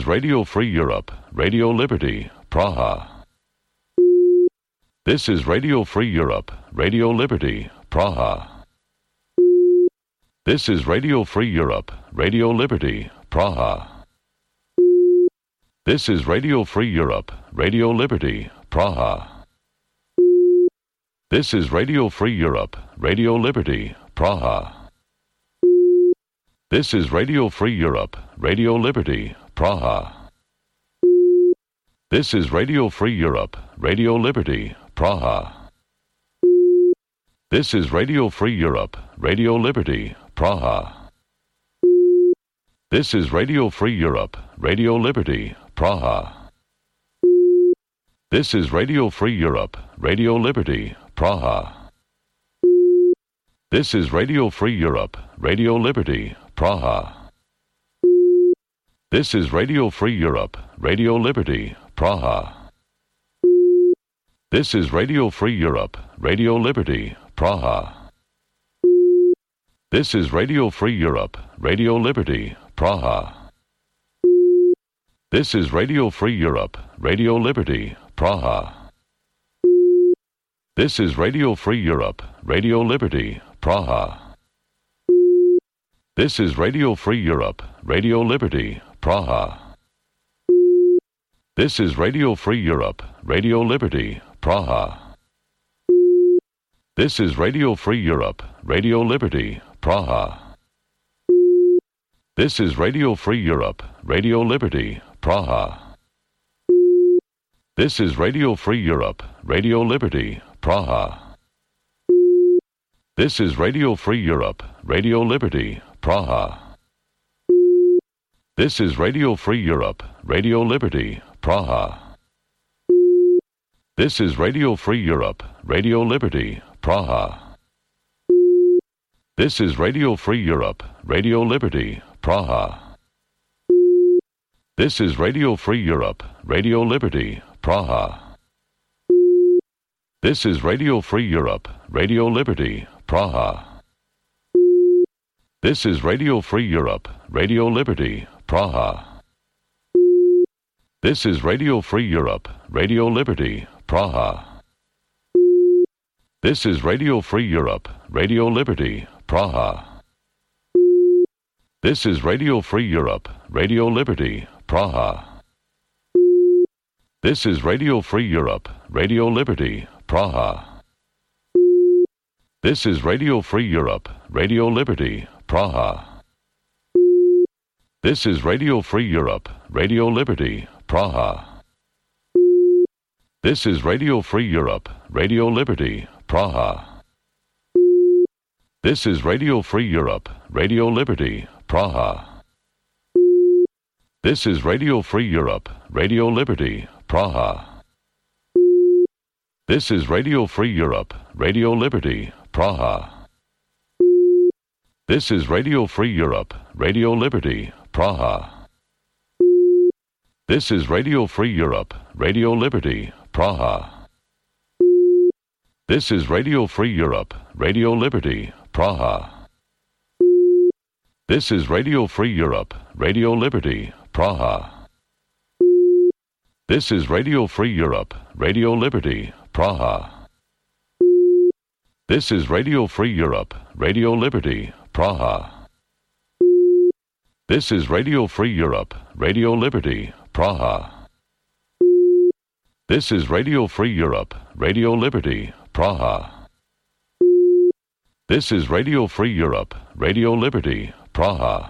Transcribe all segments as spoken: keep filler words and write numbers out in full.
Radio Free Europe, Radio Liberty, Praha. This is Radio Free Europe, Radio Liberty, Praha. This is Radio Free Europe, Radio Liberty, Praha. This is Radio Free Europe, Radio Liberty, Praha. This is Radio Free Europe, Radio Liberty, Praha. This is Radio Free Europe, Radio Liberty, Praha. This is Radio Free Europe, Radio Liberty, Praha. This is Radio Free Europe, Radio Liberty, Praha. This is Radio Free Europe, Radio Liberty, Praha. This is Radio Free Europe, Radio Liberty, Praha. This is Radio Free Europe, Radio Liberty, Praha. This is Radio Free Europe, Radio Liberty, Praha. This is Radio Free Europe, Radio Liberty, Praha. This is Radio Free Europe, Radio Liberty, Praha. This is Radio Free Europe, Radio Liberty, Praha. This is Radio Free Europe, Radio Liberty, Praha. This is Radio Free Europe, Radio Liberty, Praha. This is Radio Free Europe, Radio Liberty, Praha. This is Radio Free Europe, Radio Liberty, Praha. This is Radio Free Europe, Radio Liberty, Praha. This is Radio Free Europe, Radio Liberty, Praha. This is Radio Free Europe, Radio Liberty, Praha. This is Radio Free Europe, Radio Liberty, Praha. This is Radio Free Europe, Radio Liberty, Praha. This is Radio Free Europe, Radio Liberty, Praha. This is Radio Free Europe, Radio Liberty, Praha. This is Radio Free Europe, Radio Liberty, Praha. This is Radio Free Europe, Radio Liberty, Praha. This is Radio Free Europe, Radio Liberty, Praha. This is Radio Free Europe, Radio Liberty, Praha. This is Radio Free Europe, Radio Liberty, Praha. This is Radio Free Europe, Radio Liberty, Praha. This is Radio Free Europe, Radio Liberty, Praha. This is Radio Free Europe, Radio Liberty, Praha. This is Radio Free Europe, Radio Liberty, Praha. This is Radio Free Europe, Radio Liberty, Praha. This is Radio Free Europe, Radio Liberty, Praha. This is Radio Free Europe, Radio Liberty, Praha. This is Radio Free Europe, Radio Liberty, Praha. This is Radio Free Europe, Radio Liberty, Praha. This is Radio Free Europe, Radio Liberty, Praha. This is Radio Free Europe, Radio Liberty, Praha. This is Radio Free Europe, Radio Liberty, Praha. This is Radio Free Europe, Radio Liberty, Praha. This is Radio Free Europe, Radio Liberty, Praha. This is Radio Free Europe, Radio Liberty, Praha. This is Radio Free Europe, Radio Liberty, Praha.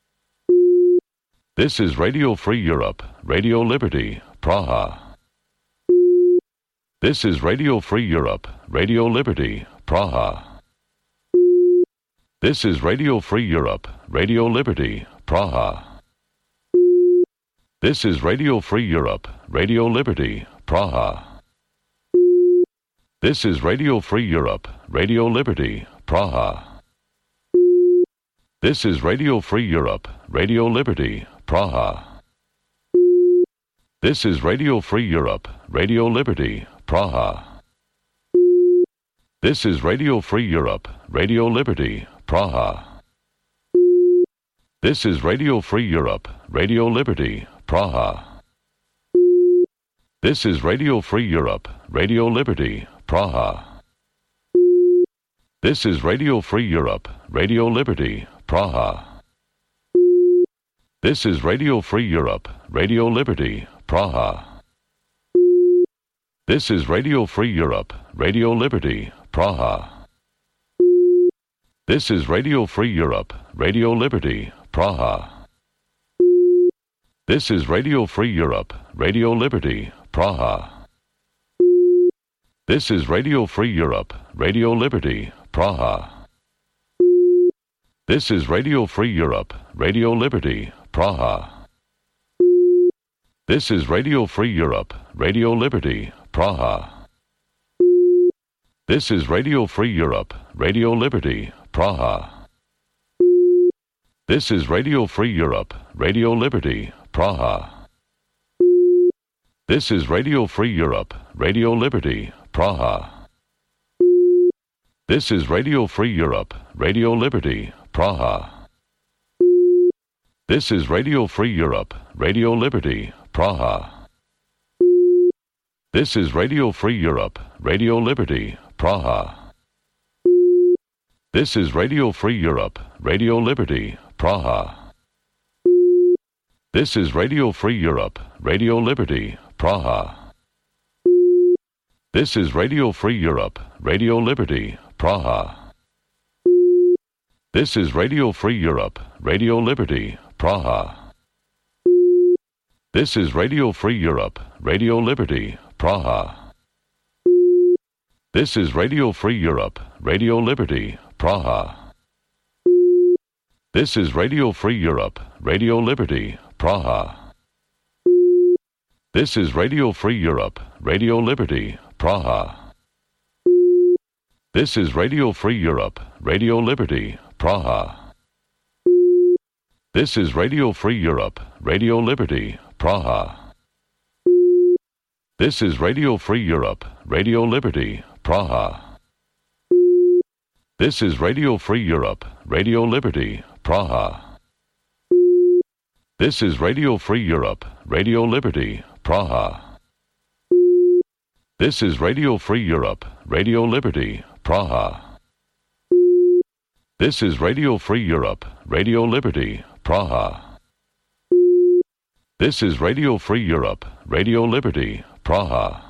This is Radio Free Europe, Radio Liberty, Praha. This is Radio Free Europe, Radio Liberty, Praha. This is Radio Free Europe, Radio Liberty, Praha. This is Radio Free Europe, Radio Liberty, Praha. This is Radio Free Europe, Radio Liberty, Praha. This is Radio Free Europe, Radio Liberty, Praha. This is Radio Free Europe, Radio Liberty, Praha. This is Radio Free Europe, Radio Liberty, Praha. This is Radio Free Europe, Radio Liberty, Praha. This is Radio Free Europe, Radio Liberty, Praha. This is Radio Free Europe, Radio Liberty, Praha. This is Radio Free Europe, Radio Liberty, Praha. This is Radio Free Europe, Radio Liberty, Praha. This is Radio Free Europe, Radio Liberty, Praha. This is Radio Free Europe, Radio Liberty, Praha. This is Radio Free Europe, Radio Liberty, Praha. This is Radio Free Europe, Radio Liberty, Praha. This is Radio Free Europe, Radio Liberty, Praha. This is Radio Free Europe, Radio Liberty, Praha. This is Radio Free Europe, Radio Liberty, Praha. This is Radio Free Europe, Radio Liberty, Praha. This is Radio Free Europe, Radio Liberty, Praha. This is Radio Free Europe, Radio Liberty, Praha. This is Radio Free Europe, Radio Liberty, Praha. This is Radio Free Europe, Radio Liberty, Praha. This is Radio Free Europe, Radio Liberty, Praha. This is Radio Free Europe, Radio Liberty, Praha. This is Radio Free Europe, Radio Liberty, Praha. This is Radio Free Europe, Radio Liberty, Praha. This is Radio Free Europe, Radio Liberty, Praha. This is Radio Free Europe, Radio Liberty, Praha. This is Radio Free Europe, Radio Liberty, Praha. This is Radio Free Europe, Radio Liberty, Praha. This is Radio Free Europe, Radio Liberty, Praha. This is Radio Free Europe, Radio Liberty, Praha. This is Radio Free Europe, Radio Liberty, Praha. This is Radio Free Europe, Radio Liberty, Praha. This is Radio Free Europe, Radio Liberty, Praha. This is Radio Free Europe, Radio Liberty, Praha. This is Radio Free Europe, Radio Liberty, Praha.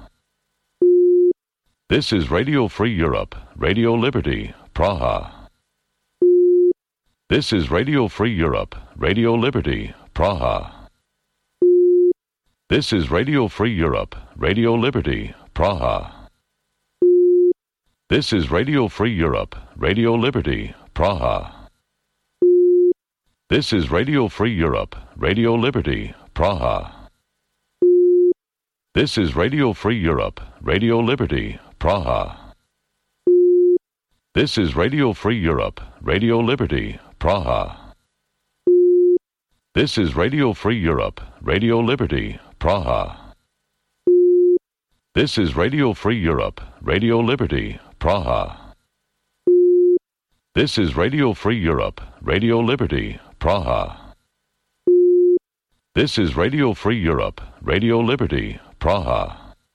This is Radio Free Europe, Radio Liberty, Praha. This is Radio Free Europe, Radio Liberty, Praha. This is Radio Free Europe, Radio Liberty, Praha. This is Radio Free Europe, Radio Liberty, Praha. This is Radio Free Europe, Radio Liberty, Praha. This is Radio Free Europe, Radio Liberty, Praha. This is Radio Free Europe, Radio Liberty, Praha. This is Radio Free Europe, Radio Liberty, Praha. This is Radio Free Europe, Radio Liberty, Praha. This is Radio Free Europe, Radio Liberty, Praha. This is Radio Free Europe, Radio Liberty, Praha.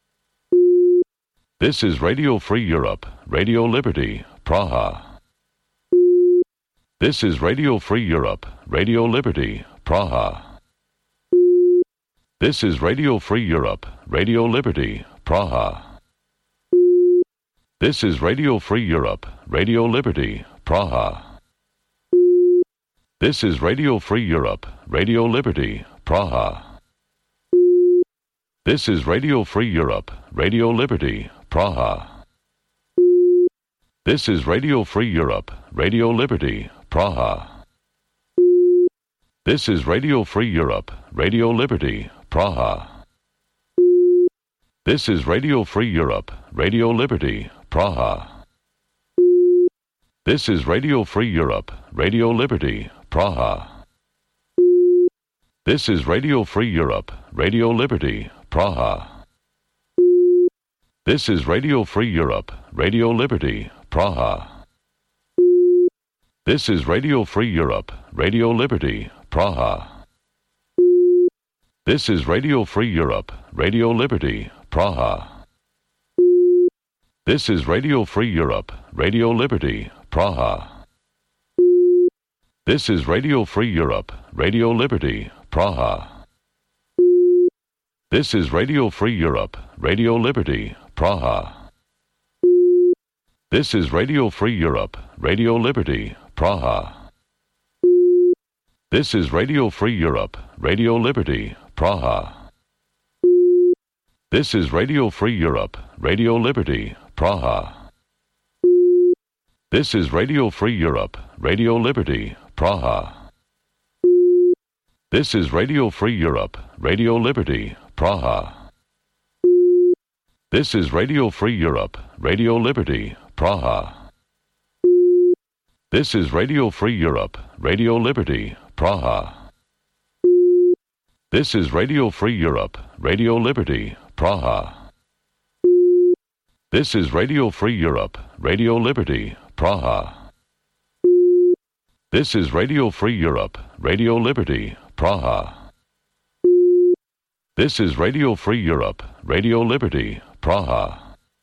This is Radio Free Europe, Radio Liberty, Praha. This is Radio Free Europe, Radio Liberty, Praha. This is Radio Free Europe, Radio Liberty, Praha. This is Radio Free Europe, Radio Liberty, Praha. This is Radio Free Europe, Radio Liberty, Praha. This is Radio Free Europe, Radio Liberty, Praha. This is Radio Free Europe, Radio Liberty, Praha. This is Radio Free Europe, Radio Liberty, Praha. This is Radio Free Europe, Radio Liberty, Praha. This is Radio Free Europe, Radio Liberty, Praha. This is Radio Free Europe, Radio Liberty, Praha. This is Radio Free Europe, Radio Liberty, Praha. This is Radio Free Europe, Radio Liberty, Praha. This is Radio Free Europe, Radio Liberty, Praha. This is Radio Free Europe, Radio Liberty, Praha. This is Radio Free Europe, Radio Liberty, Praha. This is Radio Free Europe, Radio Liberty, Praha. This is Radio Free Europe, Radio Liberty, Praha. This is Radio Free Europe, Radio Liberty, Praha. This is Radio Free Europe, Radio Liberty, Praha. This is Radio Free Europe, Radio Liberty, Praha. This is Radio Free Europe, Radio Liberty, Praha. This is Radio Free Europe, Radio Liberty, Praha. This is Radio Free Europe, Radio Liberty, Praha. This is Radio Free Europe, Radio Liberty, Praha. This is Radio Free Europe, Radio Liberty, Praha. This is Radio Free Europe, Radio Liberty, Praha. This is Radio Free Europe, Radio Liberty, Praha.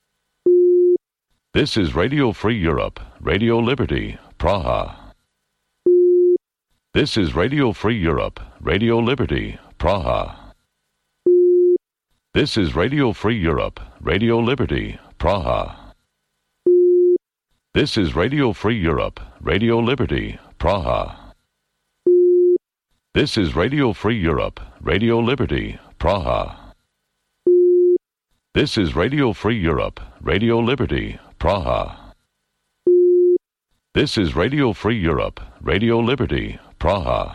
This is Radio Free Europe, Radio Liberty, Praha. This is Radio Free Europe, Radio Liberty, Praha. This is Radio Free Europe, Radio Liberty, Praha. This is Radio Free Europe, Radio Liberty, Praha. This is Radio Free Europe, Radio Liberty, Praha. This is Radio Free Europe, Radio Liberty, Praha. This is Radio Free Europe, Radio Liberty, Praha.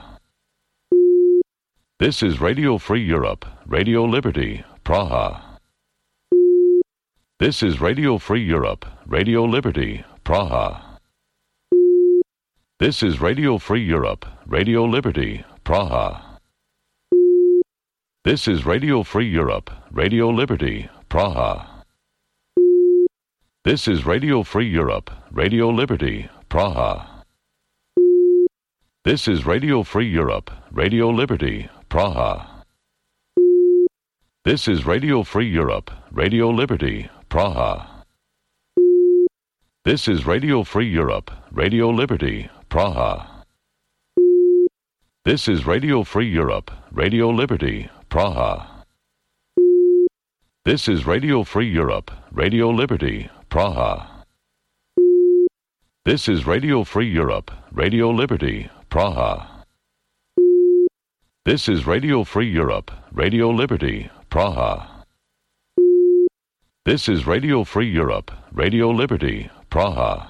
This is Radio Free Europe, Radio Liberty, Praha. This is Radio Free Europe, Radio Liberty, Praha. This is Radio Free Europe, Radio Liberty, Praha. This is Radio Free Europe, Radio Liberty, Praha. This is Radio Free Europe, Radio Liberty, Praha. This is Radio Free Europe, Radio Liberty, Praha. This is Radio Free Europe, Radio Liberty, Praha. This is Radio Free Europe, Radio Liberty, Praha. This is Radio Free Europe, Radio Liberty, Praha. This is Radio Free Europe, Radio Liberty, Praha. This is Radio Free Europe, Radio Liberty, Praha. This is Radio Free Europe, Radio Liberty, Praha. This is Radio Free Europe, Radio Liberty, Praha.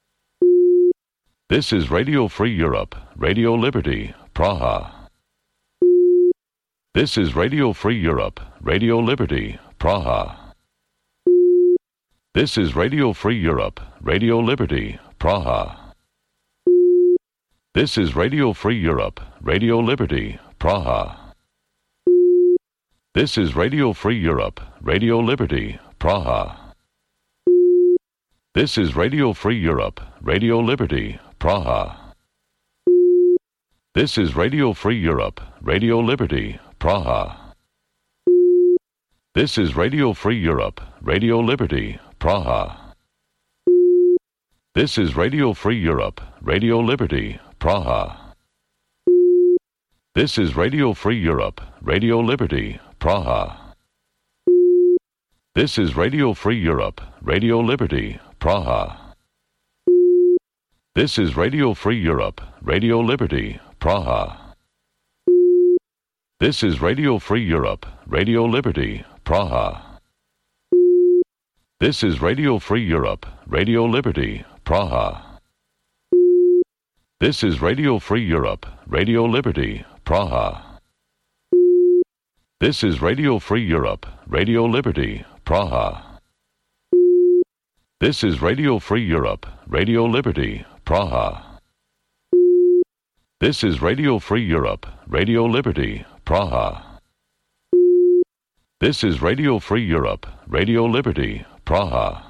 This is Radio Free Europe, Radio Liberty, Praha. This is Radio Free Europe, Radio Liberty, Praha. This is Radio Free Europe, Radio Liberty, Praha. This is Radio Free Europe, Radio Liberty, Praha. This is Radio Free Europe, Radio Liberty, Praha. This is Radio Free Europe, Radio Liberty, Praha. This is Radio Free Europe, Radio Liberty, Praha. This is Radio Free Europe, Radio Liberty, Praha. This is Radio Free Europe, Radio Liberty, Praha. This is Radio Free Europe, Radio Liberty, Praha. This is Radio Free Europe, Radio Liberty, Praha. This is Radio Free Europe, Radio Liberty, Praha. This is Radio Free Europe, Radio Liberty, Praha. This is Radio Free Europe, Radio Liberty, Praha. This is Radio Free Europe, Radio Liberty, Praha. This is Radio Free Europe, Radio Liberty, Praha. This is Radio Free Europe, Radio Liberty, Praha. This is Radio Free Europe, Radio Liberty, Praha. This is Radio Free Europe, Radio Liberty, Praha.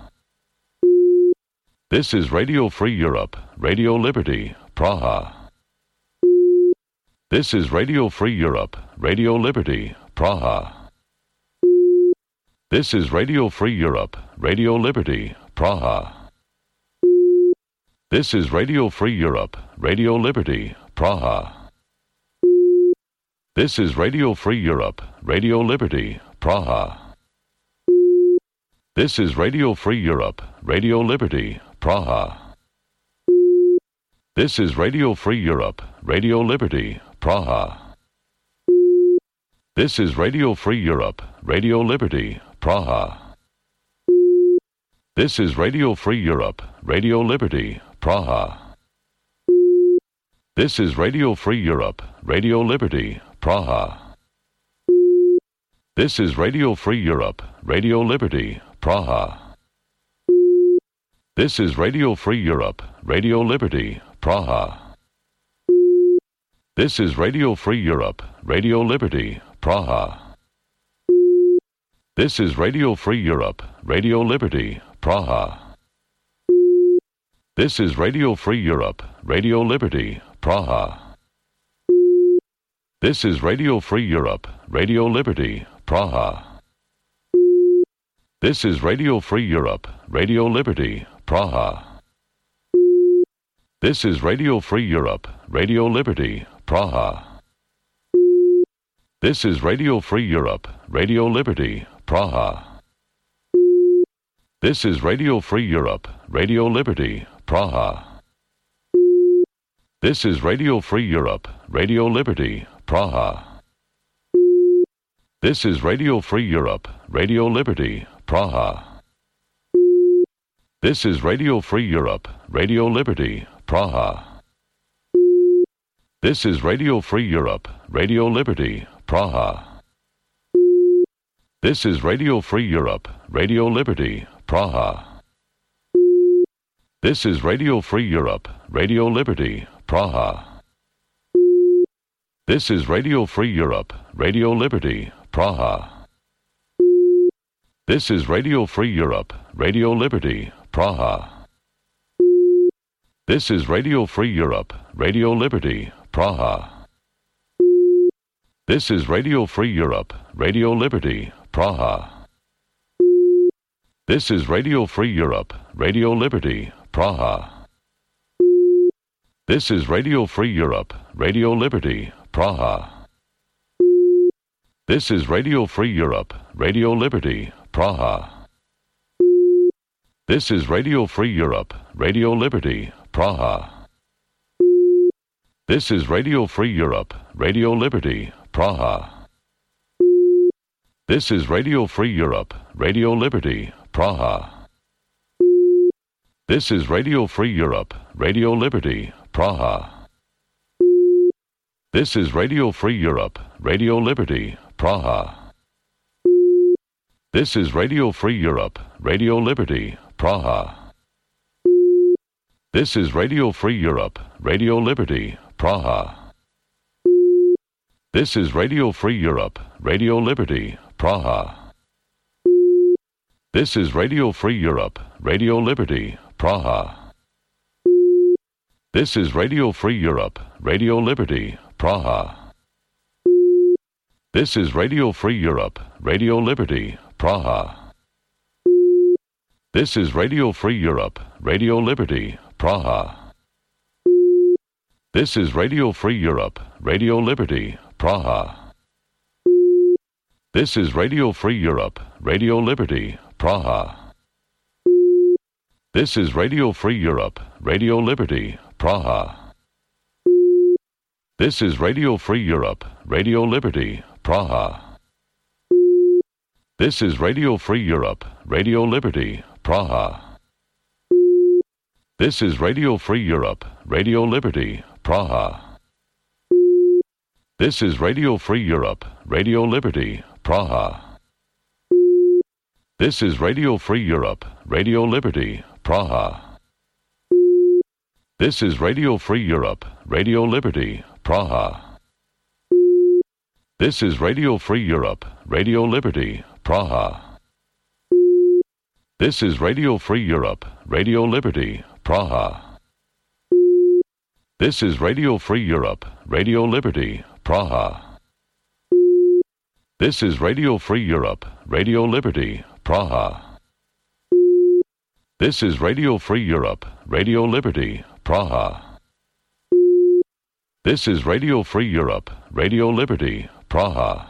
This is Radio Free Europe, Radio Liberty, Praha. This is Radio Free Europe, Radio Liberty, Praha. This is Radio Free Europe, Radio Liberty, Praha. This is Radio Free Europe, Radio Liberty, Praha. This is Radio Free Europe, Radio Liberty, Praha. This is Radio Free Europe, Radio Liberty, Praha. This is Radio Free Europe, Radio Liberty, Praha. This is Radio Free Europe, Radio Liberty, Praha. This is Radio Free Europe, Radio Liberty, Praha. This is Radio Free Europe, Radio Liberty, Praha. This is Radio Free Europe, Radio Liberty, Praha. This is Radio Free Europe, Radio Liberty, Praha. This is Radio Free Europe, Radio Liberty, Praha. This is Radio Free Europe, Radio Liberty, Praha. This is Radio Free Europe, Radio Liberty, Praha. This is Radio Free Europe, Radio Liberty, Praha. This is Radio Free Europe, Radio Liberty, Praha. This is Radio Free Europe, Radio Liberty, Praha. This is Radio Free Europe, Radio Liberty, Praha. This is Radio Free Europe, Radio Liberty, Praha. This is Radio Free Europe, Radio Liberty, Praha. This is Radio Free Europe, Radio Liberty, Praha. This is Radio Free Europe, Radio Liberty, Praha. This is Radio Free Europe, Radio Liberty, Praha. This is Radio Free Europe, Radio Liberty, Praha. This is Radio Free Europe, Radio Liberty, Praha. This is Radio Free Europe, Radio Liberty, Praha. This is Radio Free Europe, Radio Liberty, Praha. This is Radio Free Europe, Radio Liberty, Praha. This is Radio Free Europe, Radio Liberty, Praha. This is Radio Free Europe, Radio Liberty, Praha. This is Radio Free Europe, Radio Liberty, Praha. This is Radio Free Europe, Radio Liberty, Praha. This is Radio Free Europe, Radio Liberty, Praha. This is Radio Free Europe, Radio Liberty, Praha. This is Radio Free Europe, Radio Liberty, Praha. This is Radio Free Europe, Radio Liberty, Praha. This is Radio Free Europe, Radio Liberty, Praha. This is Radio Free Europe, Radio Liberty, Praha. This is Radio Free Europe, Radio Liberty, Praha. This is Radio Free Europe, Radio Liberty, Praha. This is Radio Free Europe, Radio Liberty, Praha. This is Radio Free Europe, Radio Liberty, Praha. This is Radio Free Europe, Radio Liberty, Praha. This is Radio Free Europe, Radio Liberty, Praha. This is Radio Free Europe, Radio Liberty, Praha. This is Radio Free Europe, Radio Liberty, Praha. This is Radio Free Europe, Radio Liberty, Praha. This is Radio Free Europe, Radio Liberty, Praha. This is Radio Free Europe, Radio Liberty, Praha. This is Radio Free Europe, Radio Liberty, Praha. This is Radio Free Europe, Radio Liberty, Praha. This is Radio Free Europe, Radio Liberty, Praha. This is Radio Free Europe, Radio Liberty, Praha. This is Radio Free Europe, Radio Liberty, Praha. This is Radio Free Europe, Radio Liberty, Praha. This is Radio Free Europe, Radio Liberty, Praha. This is Radio Free Europe, Radio Liberty, Praha. This is Radio Free Europe, Radio Liberty, Praha. This is Radio Free Europe, Radio Liberty, Praha.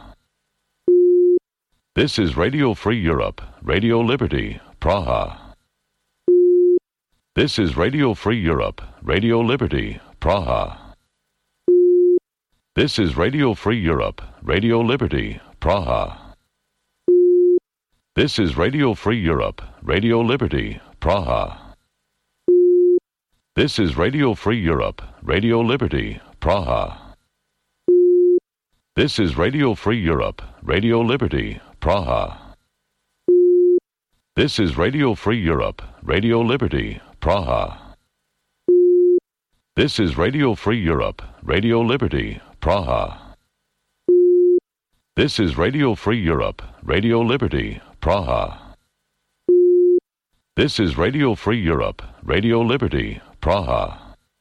This is Radio Free Europe, Radio Liberty, Praha. This is Radio Free Europe, Radio Liberty, Praha. This is Radio Free Europe, Radio Liberty, Praha. This is Radio Free Europe, Radio Liberty, Praha. This is Radio Free Europe, Radio Liberty, Praha. This is Radio Free Europe, Radio Liberty, Praha. This is Radio Free Europe, Radio Liberty, Praha. This is Radio Free Europe, Radio Liberty, Praha. This is Radio Free Europe, Radio Liberty, Praha. This is Radio Free Europe, Radio Liberty, Praha.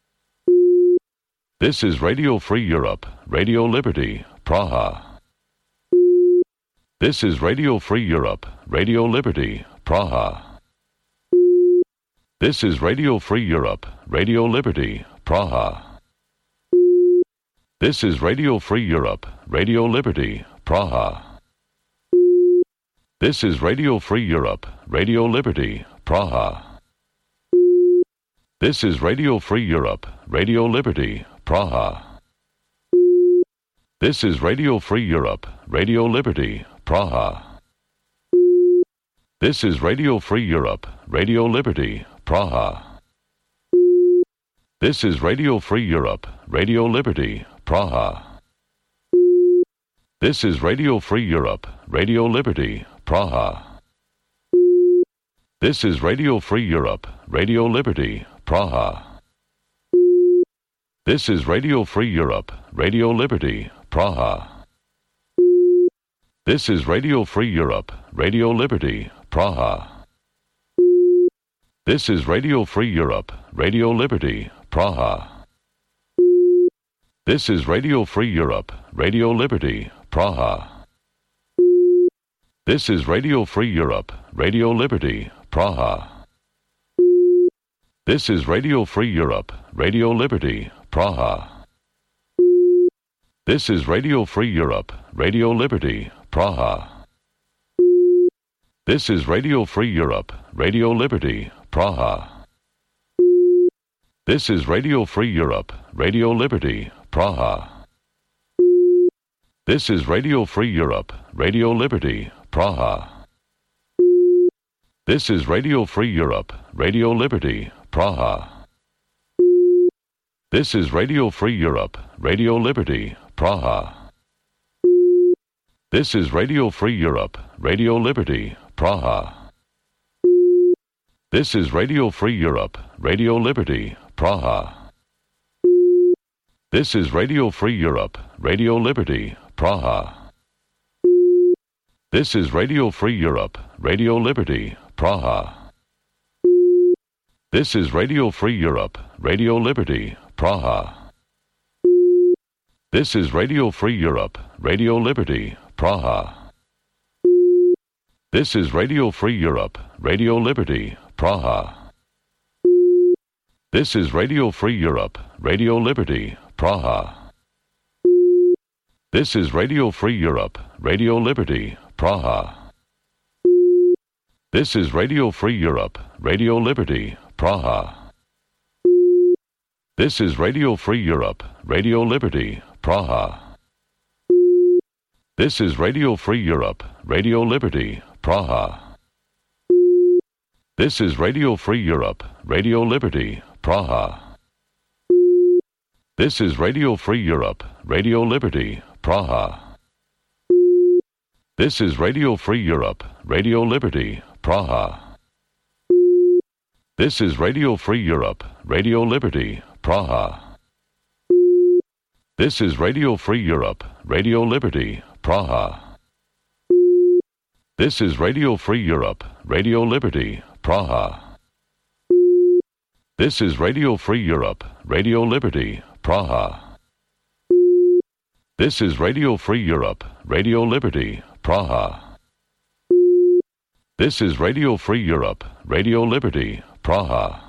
This is Radio Free Europe, Radio Liberty, Praha. This is Radio Free Europe, Radio Liberty, Praha. This is Radio Free Europe, Radio Liberty, Praha. This is Radio Free Europe, Radio Liberty, Praha. This is Radio Free Europe, Radio Liberty, Praha. This is Radio Free Europe, Radio Liberty, Praha. This is Radio Free Europe, Radio Liberty, Praha. This is Radio Free Europe, Radio Liberty, Praha. This is Radio Free Europe, Radio Liberty, Praha. This is Radio Free Europe, Radio Liberty, Praha. This is Radio Free Europe, Radio Liberty, Praha. This is Radio Free Europe, Radio Liberty, Praha. This is Radio Free Europe, Radio Liberty, Praha. This is Radio Free Europe, Radio Liberty, Praha. This is Radio Free Europe, Radio Liberty, Praha. This is Radio Free Europe, Radio Liberty, Praha. This is Radio Free Europe, Radio Liberty, Praha. This is Radio Free Europe, Radio Liberty, Praha. This is Radio Free Europe, Radio Liberty, Praha. This is Radio Free Europe, Radio Liberty, Praha. This is Radio Free Europe, Radio Liberty, Praha. This is Radio Free Europe, Radio Liberty, Praha. This is Radio Free Europe, Radio Liberty, Praha. This is Radio Free Europe, Radio Liberty, Praha. This is Radio Free Europe, Radio Liberty, Praha. This is Radio Free Europe, Radio Liberty, Praha. This is Radio Free Europe, Radio Liberty, Praha. This is Radio Free Europe, Radio Liberty, Praha. This is Radio Free Europe, Radio Liberty, Praha. This is Radio Free Europe, Radio Liberty, Praha. This is Radio Free Europe, Radio Liberty, Praha. This is Radio Free Europe, Radio Liberty, Praha. This is Radio Free Europe, Radio Liberty, Praha. This is Radio Free Europe, Radio Liberty, Praha. This is Radio Free Europe, Radio Liberty, Praha. This is Radio Free Europe, Radio Liberty, Praha. This is Radio Free Europe, Radio Liberty, Praha. This is Radio Free Europe, Radio Liberty, Praha. This is Radio Free Europe, Radio Liberty, Praha. This is Radio Free Europe, Radio Liberty, Praha. This is Radio Free Europe, Radio Liberty, Praha. This is Radio Free Europe, Radio Liberty, Praha. This is Radio Free Europe, Radio Liberty, Praha. This is Radio Free Europe, Radio Liberty, Praha.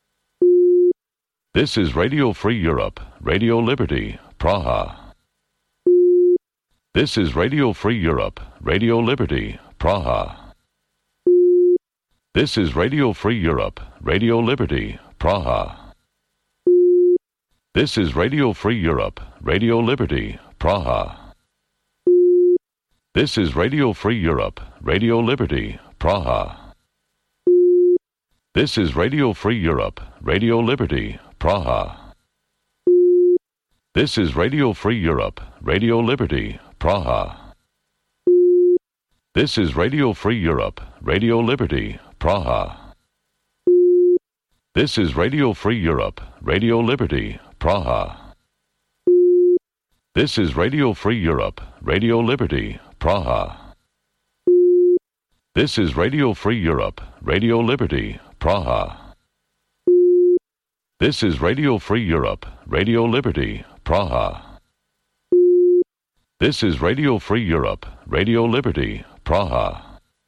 This is Radio Free Europe, Radio Liberty, Praha. This is Radio Free Europe, Radio Liberty, Praha. This is Radio Free Europe, Radio Liberty, Praha. This is Radio Free Europe, Radio Liberty, Praha. This is Radio Free Europe, Radio Liberty, Praha. This is Radio Free Europe, Radio Liberty, Praha. This is Radio Free Europe, Radio Liberty, Praha. This is Radio Free Europe, Radio Liberty, Praha. This is Radio Free Europe, Radio Liberty, Praha. This is Radio Free Europe, Radio Liberty, Praha. This is Radio Free Europe, Radio Liberty, Praha. This is Radio Free Europe, Radio Liberty, Praha. This is Radio Free Europe, Radio Liberty, Praha.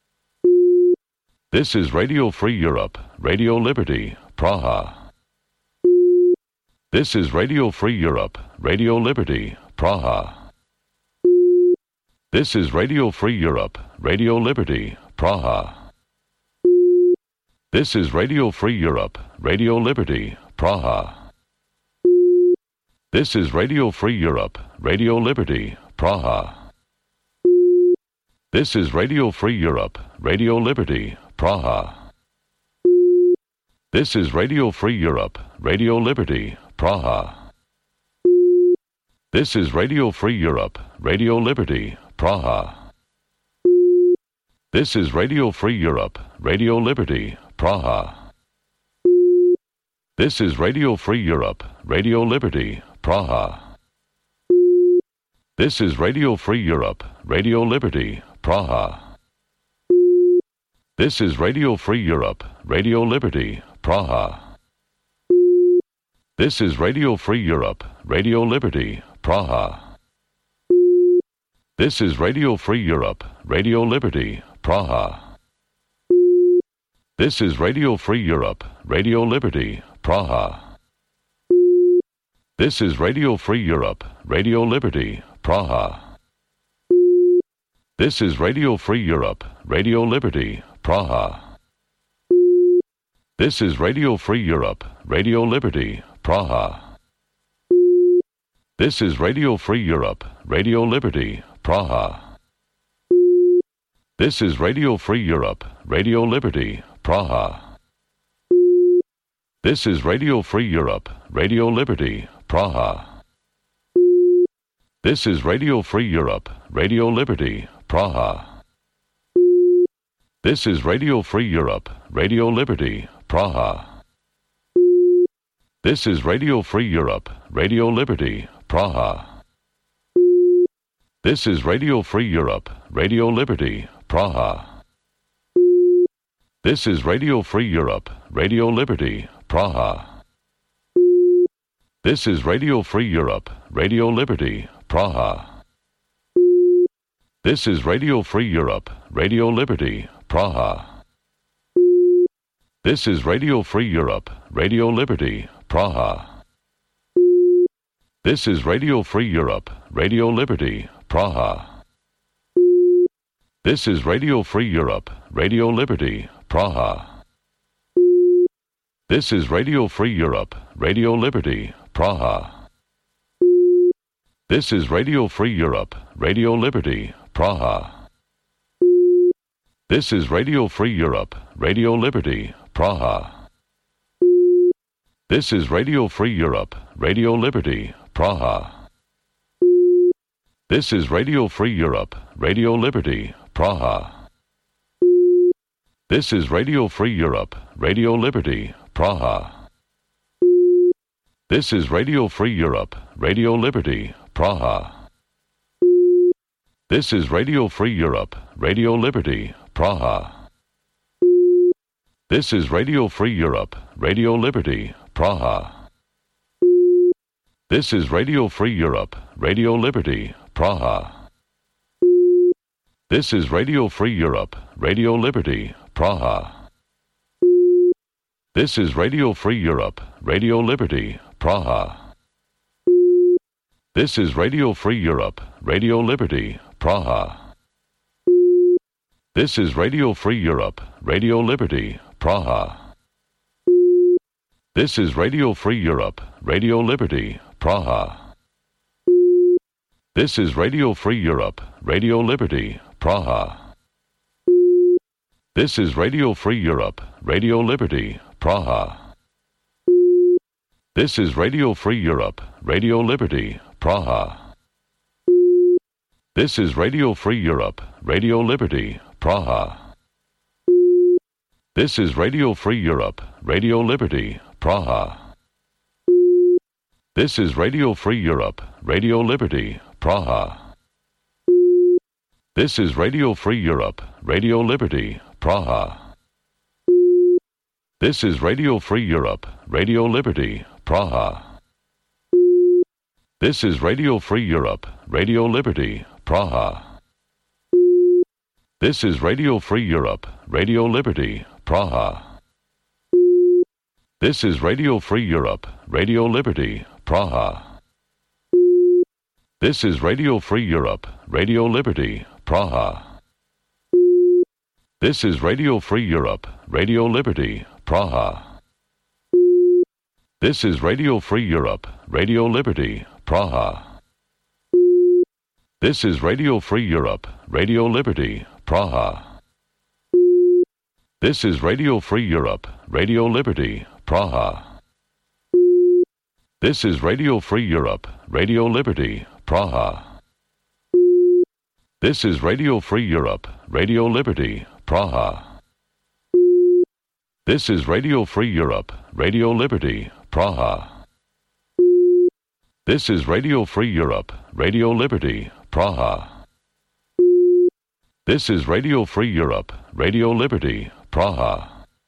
This is Radio Free Europe, Radio Liberty, Praha. This is Radio Free Europe, Radio Liberty, Praha. This is Radio Free Europe, Radio Liberty, Praha. This is Radio Free Europe, Radio Liberty, Praha. This is Radio Free Europe, Radio Liberty, Praha. This is Radio Free Europe, Radio Liberty, Praha. This is Radio Free Europe, Radio Liberty, Praha. This is Radio Free Europe, Radio Liberty, Praha. This is Radio Free Europe, Radio Liberty, Praha. This is Radio Free Europe, Radio Liberty, Praha. This is Radio Free Europe, Radio Liberty, Praha. This is Radio Free Europe, Radio Liberty, Praha. This is Radio Free Europe, Radio Liberty, Praha. This is Radio Free Europe, Radio Liberty, Praha. This is Radio Free Europe, Radio Liberty, Praha. This is Radio Free Europe, Radio Liberty, Praha. This is Radio Free Europe, Radio Liberty, Praha. This is Radio Free Europe, Radio Liberty, Praha. This is Radio Free Europe, Radio Liberty, Praha. This is Radio Free Europe, Radio Liberty, Praha. This is Radio Free Europe, Radio Liberty, Praha. This is Radio Free Europe, Radio Liberty, Praha. This is Radio Free Europe, Radio Liberty, Praha. This is Radio Free Europe, Radio Liberty, Praha. This is Radio Free Europe, Radio Liberty, Praha. This is Radio Free Europe, Radio Liberty, Praha. This is Radio Free Europe, Radio Liberty, Praha. This is Radio Free Europe, Radio Liberty, Praha. This is Radio Free Europe, Radio Liberty, Praha. This is Radio Free Europe, Radio Liberty, Praha. This is Radio Free Europe, Radio Liberty, Praha. This is Radio Free Europe, Radio Liberty, Praha. This is Radio Free Europe, Radio Liberty, Praha. This is Radio Free Europe, Radio Liberty, Praha. This is Radio Free Europe, Radio Liberty, Praha. This is Radio Free Europe, Radio Liberty, Praha. This is Radio Free Europe, Radio Liberty, Praha. This is Radio Free Europe, Radio Liberty, Praha. This is Radio Free Europe, Radio Liberty, Praha. This is Radio Free Europe, Radio Liberty, Praha. This is Radio Free Europe, Radio Liberty, Praha. This is Radio Free Europe, Radio Liberty, Praha. This is Radio Free Europe, Radio Liberty, Praha. This is Radio Free Europe, Radio Liberty, Praha. This is Radio Free Europe, Radio Liberty, Praha. This is Radio Free Europe, Radio Liberty, Praha. This is Radio Free Europe, Radio Liberty, Praha. This is Radio Free Europe, Radio Liberty, Praha. This is Radio Free Europe, Radio Liberty, Praha. This is Radio Free Europe, Radio Liberty, Praha. This is Radio Free Europe, Radio Liberty, Praha. This is Radio Free Europe, Radio Liberty, Praha. This is Radio Free Europe, Radio Liberty, Praha. This is Radio Free Europe, Radio Liberty, Praha. This is Radio Free Europe, Radio Liberty, Praha. This is Radio Free Europe, Radio Liberty, Praha. This is Radio Free Europe, Radio Liberty, Praha. This is Radio Free Europe, Radio Liberty, Praha. This is Radio Free Europe, Radio Liberty, Praha. This is Radio Free Europe, Radio Liberty, Praha. This is Radio Free Europe, Radio Liberty, Praha. This is Radio Free Europe, Radio Liberty, Praha. This is Radio Free Europe, Radio Liberty, Praha. This is Radio Free Europe, Radio Liberty, Praha. This is Radio Free Europe, Radio Liberty, Praha. This is Radio Free Europe, Radio Liberty, Praha. This is Radio Free Europe, Radio Liberty, Praha.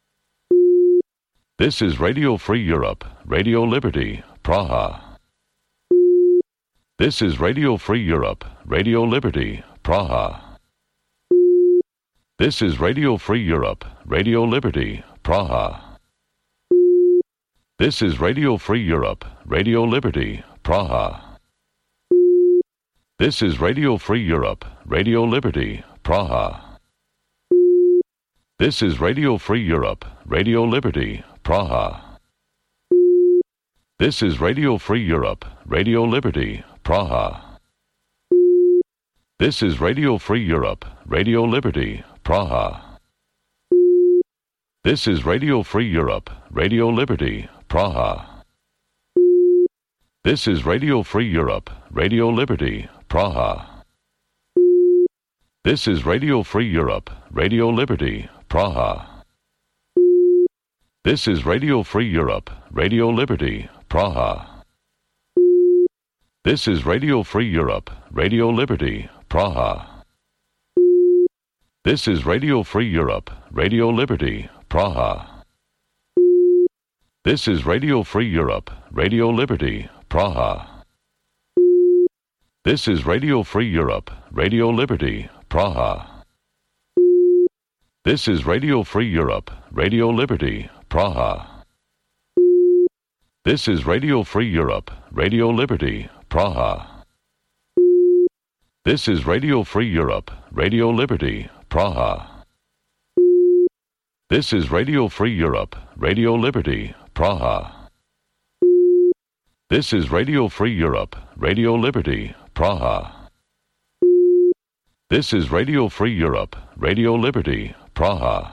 This is Radio Free Europe, Radio Liberty, Praha. This is Radio Free Europe, Radio Liberty, Praha. This is Radio Free Europe, Radio Liberty, Praha. This is Radio Free Europe, Radio Liberty, Praha. This is Radio Free Europe, Radio Liberty, Praha. This is Radio Free Europe, Radio Liberty, Praha. This is Radio Free Europe, Radio Liberty, Praha. This is Radio Free Europe, Radio Liberty, Praha. This is Radio Free Europe, Radio Liberty, Praha. This is Radio Free Europe, Radio Liberty, Praha. This is Radio Free Europe, Radio Liberty, Praha. This is Radio Free Europe, Radio Liberty, Praha. This is Radio Free Europe, Radio Liberty, Praha. This is Radio Free Europe, Radio Liberty, Praha. This is Radio Free Europe, Radio Liberty, Praha. This is Radio Free Europe, Radio Liberty, Praha. This is Radio Free Europe, Radio Liberty, Praha. This is Radio Free Europe, Radio Liberty, Praha. This is Radio Free Europe, Radio Liberty, Praha. This is Radio Free Europe, Radio Liberty, Praha. This is Radio Free Europe, Radio Liberty, Praha. This is Radio Free Europe, Radio Liberty, Praha.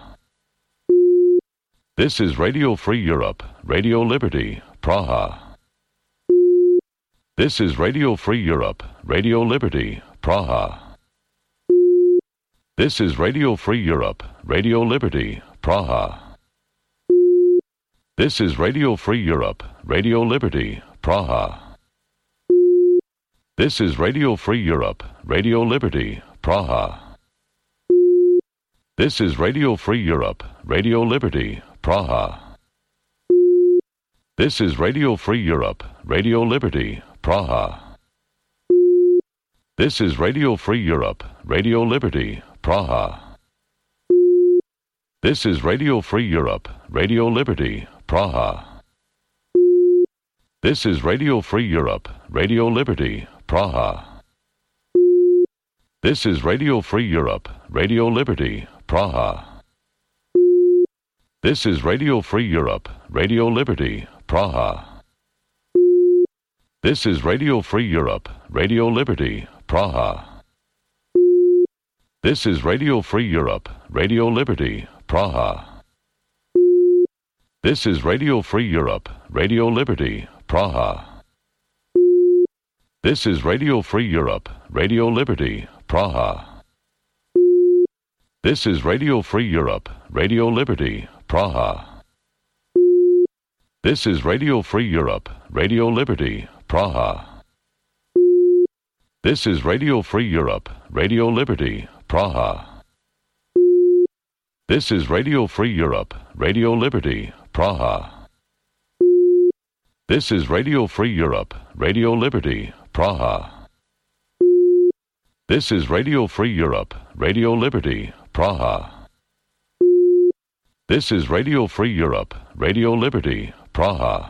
This is Radio Free Europe, Radio Liberty, Praha. This is Radio Free Europe, Radio Liberty, Praha. This is Radio Free Europe, Radio Liberty, Praha. This is Radio Free Europe, Radio Liberty, Praha. This is Radio Free Europe, Radio Liberty, Praha. This is Radio Free Europe, Radio Liberty, Praha. This is Radio Free Europe, Radio Liberty, Praha. This is Radio Free Europe, Radio Liberty, Praha. This is Radio Free Europe, Radio Liberty, Praha. This is Radio Free Europe, Radio Liberty, Praha. This is Radio Free Europe, Radio Liberty, Praha. This is Radio Free Europe, Radio Liberty, Praha. This is Radio Free Europe, Radio Liberty, Praha. This is Radio Free Europe, Radio Liberty, Praha. This is Radio Free Europe, Radio Liberty, Praha. This is Radio Free Europe, Radio Liberty, Praha. This is Radio Free Europe, Radio Liberty, Praha. This is Radio Free Europe, Radio Liberty, Praha. This is Radio Free Europe, Radio Liberty, Praha. This is Radio Free Europe, Radio Liberty, Praha. This is Radio Free Europe, Radio Liberty, Praha. This is Radio Free Europe, Radio Liberty, Praha. This is Radio Free Europe, Radio Liberty, Praha.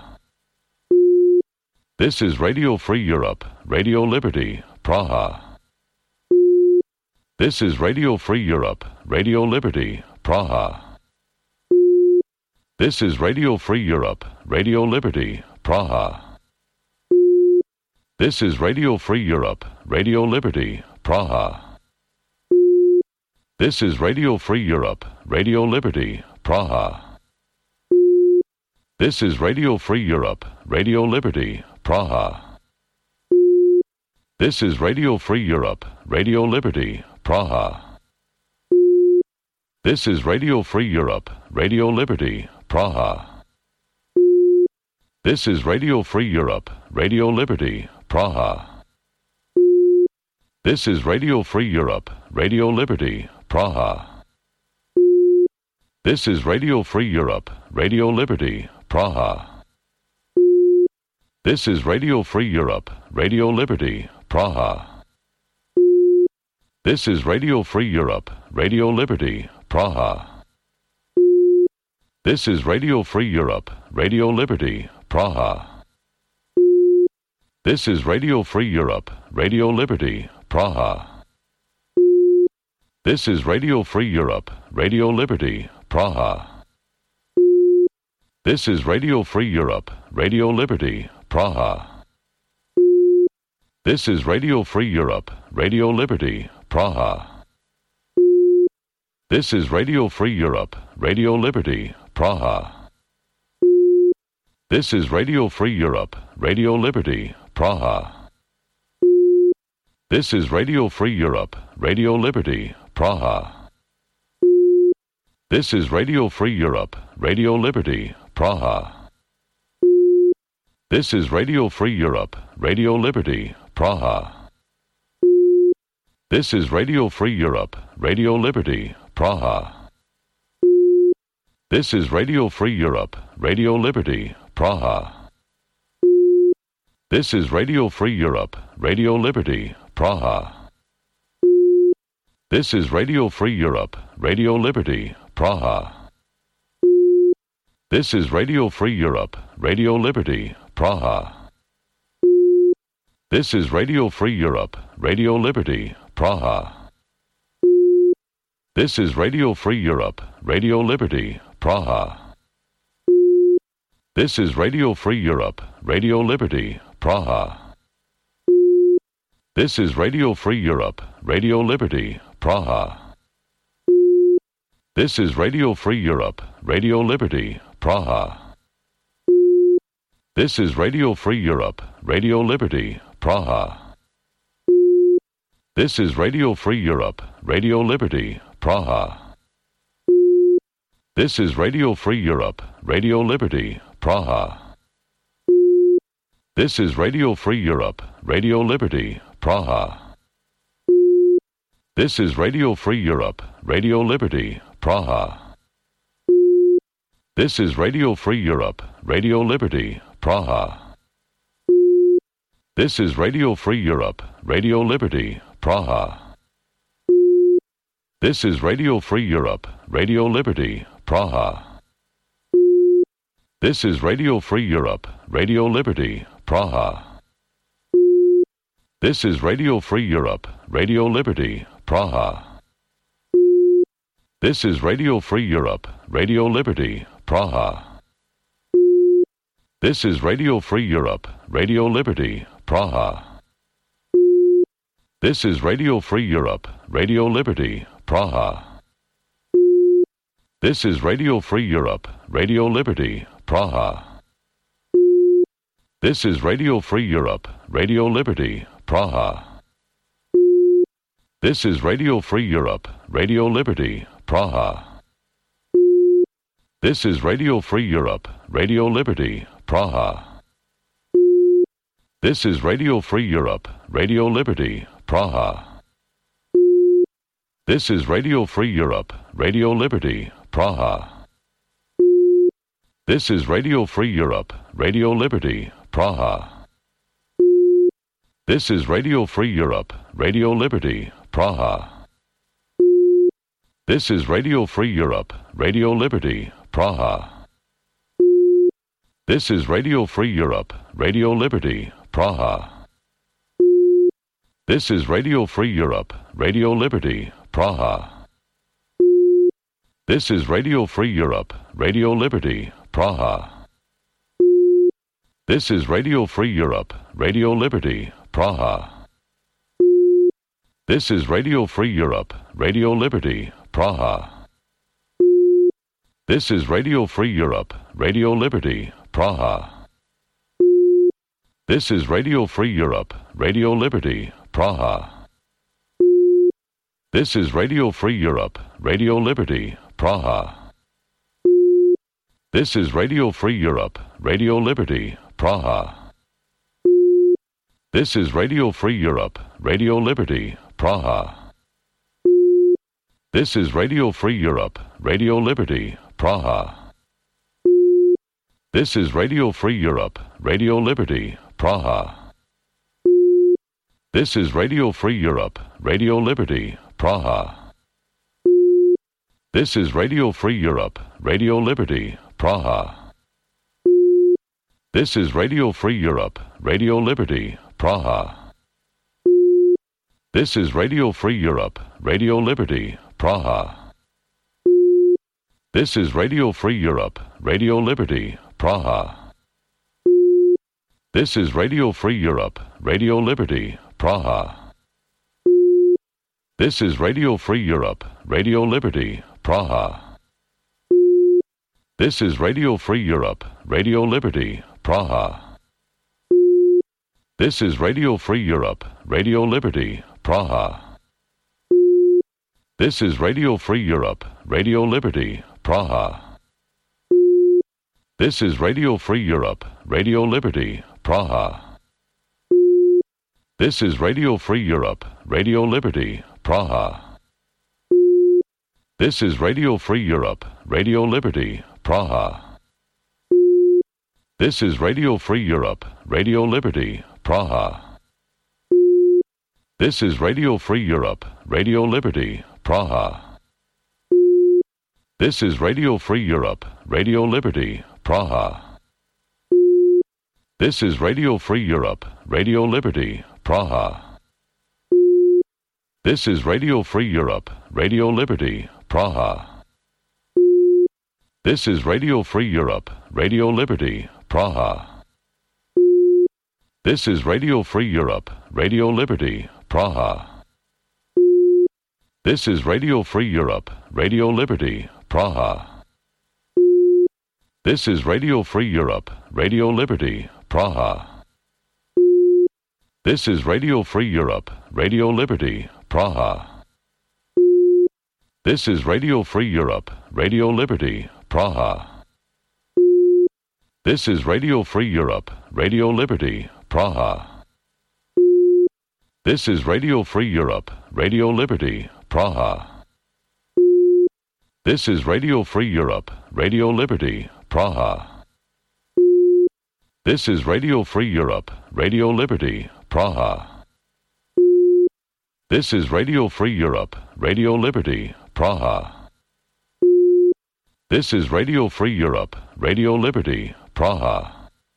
This is Radio Free Europe, Radio Liberty, Praha. This is Radio Free Europe, Radio Liberty, Praha. This is Radio Free Europe, Radio Liberty, Praha. This is Radio Free Europe, Radio Liberty, Praha. This is Radio Free Europe, Radio Liberty, Praha. This is Radio Free Europe, Radio Liberty, Praha. This is Radio Free Europe, Radio Liberty, Praha. This is Radio Free Europe, Radio Liberty, Praha. This is Radio Free Europe, Radio Liberty, Praha. This is Radio Free Europe, Radio Liberty, Praha. This is Radio Free Europe, Radio Liberty, Praha. This is Radio Free Europe, Radio Liberty, Praha. This is Radio Free Europe, Radio Liberty, Praha. This is Radio Free Europe, Radio Liberty, Praha. This is Radio Free Europe, Radio Liberty, Praha. This is Radio Free Europe, Radio Liberty, Praha. This is Radio Free Europe, Radio Liberty, Praha. This is Radio Free Europe, Radio Liberty, Praha. This is Radio Free Europe, Radio Liberty, Praha. This is Radio Free Europe, Radio Liberty, Praha. This is Radio Free Europe, Radio Liberty, Praha. This is Radio Free Europe, Radio Liberty, Praha. This is Radio Free Europe, Radio Liberty, Praha. This is Radio Free Europe, Radio Liberty, Praha. This is Radio Free Europe, Radio Liberty, Praha. This is Radio Free Europe, Radio Liberty, Praha. This is Radio Free Europe, Radio Liberty, Praha. This is Radio Free Europe, Radio Liberty, Praha. This is Radio Free Europe, Radio Liberty, Praha. This is Radio Free Europe, Radio Liberty, Praha. This is Radio Free Europe, Radio Liberty, Praha. This is Radio Free Europe, Radio Liberty, Praha. This is Radio Free Europe, Radio Liberty, Praha. This is Radio Free Europe, Radio Liberty, Praha. This is Radio Free Europe, Radio Liberty, Praha. This is Radio Free Europe, Radio Liberty, Praha. This is Radio Free Europe, Radio Liberty, Praha. This is Radio Free Europe, Radio Liberty, Praha. This is Radio Free Europe, Radio Liberty, Praha. This is Radio Free Europe, Radio Liberty, Praha. This is Radio Free Europe, Radio Liberty, Praha. This is Radio Free Europe, Radio Liberty, Praha. This is Radio Free Europe, Radio Liberty, Praha. This is Radio Free Europe, Radio Liberty, Praha. This is Radio Free Europe, Radio Liberty, Praha. This is Radio Free Europe, Radio Liberty, Praha. This is Radio Free Europe, Radio Liberty, Praha. This is Radio Free Europe, Radio Liberty, Praha. This is Radio Free Europe, Radio Liberty, Praha. This is Radio Free Europe, Radio Liberty, Praha. This is Radio Free Europe, Radio Liberty, Praha. This is Radio Free Europe, Radio Liberty, Praha. This is Radio Free Europe, Radio Liberty, Praha. This is Radio Free Europe, Radio Liberty, Praha. This is Radio Free Europe, Radio Liberty, Praha. This is Radio Free Europe, Radio Liberty, Praha. This is Radio Free Europe, Radio Liberty, Praha. This is Radio Free Europe, Radio Liberty, Praha. This is Radio Free Europe, Radio Liberty, Praha. This is Radio Free Europe, Radio Liberty, Praha. This is Radio Free Europe, Radio Liberty, Praha. This is Radio Free Europe, Radio Liberty, Praha. This is Radio Free Europe, Radio Liberty, Praha. This is Radio Free Europe, Radio Liberty, Praha. This is Radio Free Europe, Radio Liberty, Praha. This is Radio Free Europe, Radio Liberty, Praha. This is Radio Free Europe, Radio Liberty, Praha. This is Radio Free Europe, Radio Liberty, Praha. This is Radio Free Europe, Radio Liberty, Praha. This is Radio Free Europe, Radio Liberty, Praha. This is Radio Free Europe, Radio Liberty, Praha. This is Radio Free Europe, Radio Liberty, Praha. This is Radio Free Europe, Radio Liberty, Praha. This is Radio Free Europe, Radio Liberty, Praha. This is Radio Free Europe, Radio Liberty, Praha. This is Radio Free Europe, Radio Liberty, Praha. This is Radio Free Europe, Radio Liberty, Praha. This is Radio Free Europe, Radio Liberty, Praha. This is Radio Free Europe, Radio Liberty, Praha. This is Radio Free Europe, Radio Liberty, Praha. This is Radio Free Europe, Radio Liberty, Praha. This is Radio Free Europe, Radio Liberty, Praha. This is Radio Free Europe, Radio Liberty, Praha. This is Radio Free Europe, Radio Liberty, Praha. This is Radio Free Europe, Radio Liberty, Praha. This is Radio Free Europe, Radio Liberty, Praha. This is Radio Free Europe, Radio Liberty, Praha. This is Radio Free Europe, Radio Liberty, Praha. This is Radio Free Europe, Radio Liberty, Praha. This is Radio Free Europe, Radio Liberty, Praha. This is Radio Free Europe, Radio Liberty, Praha. This is Radio Free Europe, Radio Liberty, Praha. This is Radio Free Europe, Radio Liberty, Praha. This is Radio Free Europe, Radio Liberty, Praha. This is Radio Free Europe, Radio Liberty, Praha. This is Radio Free Europe, Radio Liberty, Praha. This is Radio Free Europe, Radio Liberty, Praha.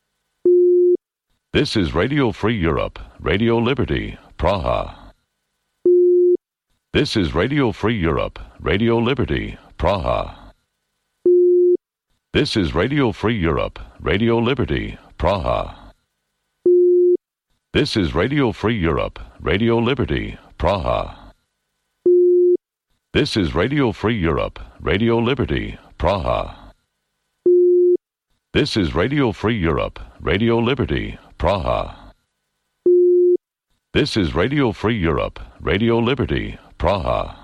This is Radio Free Europe, Radio Liberty, Praha. This is Radio Free Europe, Radio Liberty, Praha. This is Radio Free Europe, Radio Liberty, Praha. This is Radio Free Europe, Radio Liberty, Praha. This is Radio Free Europe, Radio Liberty, Praha. This is Radio Free Europe, Radio Liberty, Praha. This is Radio Free Europe, Radio Liberty, Praha.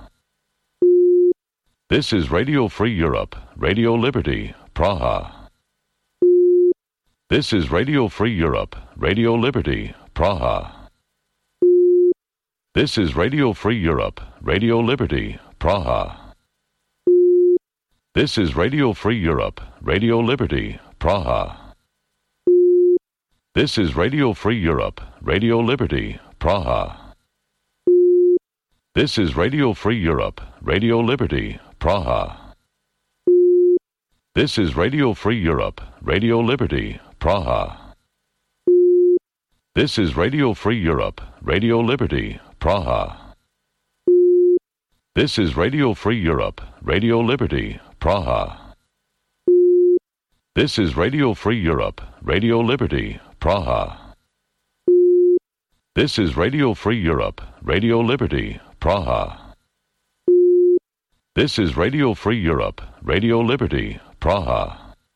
This is Radio Free Europe, Radio Liberty, Praha. This is Radio Free Europe, Radio Liberty, Praha. This is Radio Free Europe, Radio Liberty, Praha. This is Radio Free Europe, Radio Liberty, Praha. This is Radio Free Europe, Radio Liberty, Praha. This is Radio Free Europe, Radio Liberty, Praha. This is Radio Free Europe, Radio Liberty, Praha. This is Radio Free Europe, Radio Liberty, Praha. This is Radio Free Europe, Radio Liberty, Praha. This is Radio Free Europe, Radio Liberty, Praha. This is Radio Free Europe, Radio Liberty, Praha. This is Radio Free Europe, Radio Liberty, Praha.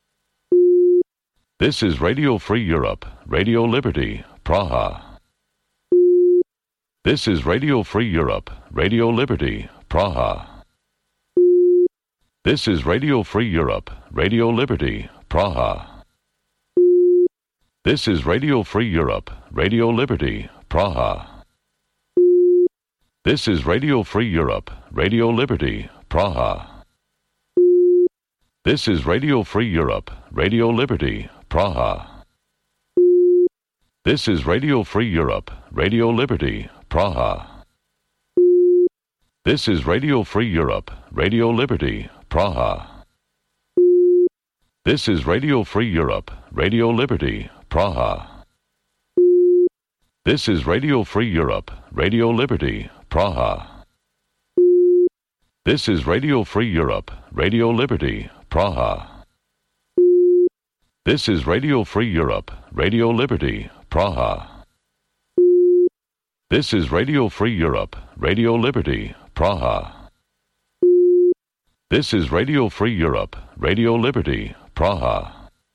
This is Radio Free Europe, Radio Liberty, Praha. This is Radio Free Europe, Radio Liberty, Praha. This is Radio Free Europe, Radio Liberty, Praha. This is Radio Free Europe, Radio Liberty, Praha. This is Radio Free Europe, Radio Liberty, Praha. This is Radio Free Europe, Radio Liberty, Praha. This is Radio Free Europe, Radio Liberty, Praha. This is Radio Free Europe, Radio Liberty, Praha. This is Radio Free Europe, Radio Liberty, Praha. This is Radio Free Europe, Radio Liberty, Praha. This is Radio Free Europe, Radio Liberty, Praha. This is Radio Free Europe, Radio Liberty, Praha. This is Radio Free Europe, Radio Liberty, Praha. This is Radio Free Europe, Radio Liberty, Praha.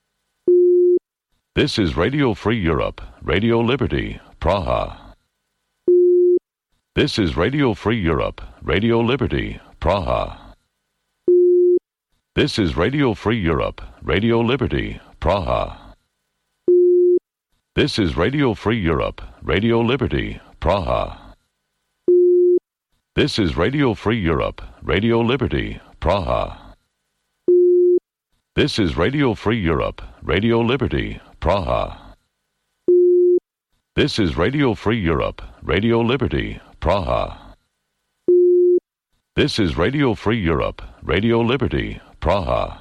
This is Radio Free Europe, Radio Liberty, Praha. This is Radio Free Europe, Radio Liberty, Praha. This is Radio Free Europe, Radio Liberty, Praha. This is Radio Free Europe, Radio Liberty, Praha. This is Radio Free Europe, Radio Liberty, Praha. This is Radio Free Europe, Radio Liberty, Praha. This is Radio Free Europe, Radio Liberty, Praha. This is Radio Free Europe, Radio Liberty, Praha.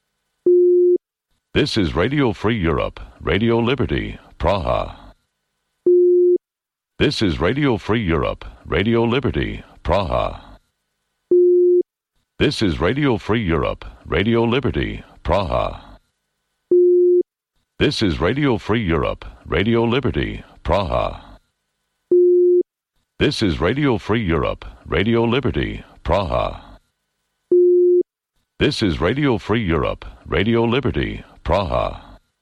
This is Radio Free Europe, Radio Liberty, Praha. This is Radio Free Europe, Radio Liberty, Praha. This is Radio Free Europe, Radio Liberty, Praha. This is Radio Free Europe, Radio Liberty, Praha. This is Radio Free Europe, Radio Liberty, Praha. This is Radio Free Europe, Radio Liberty, Praha.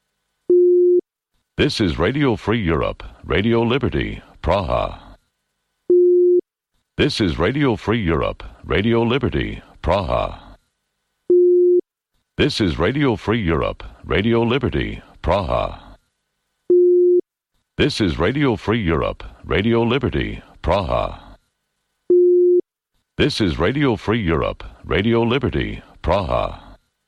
This is Radio Free Europe, Radio Liberty, Praha. This is Radio Free Europe, Radio Liberty, Praha. This is Radio Free Europe, Radio Liberty, Praha. This is Radio Free Europe, Radio Liberty, Praha. This is Radio Free Europe, Radio Liberty, Praha.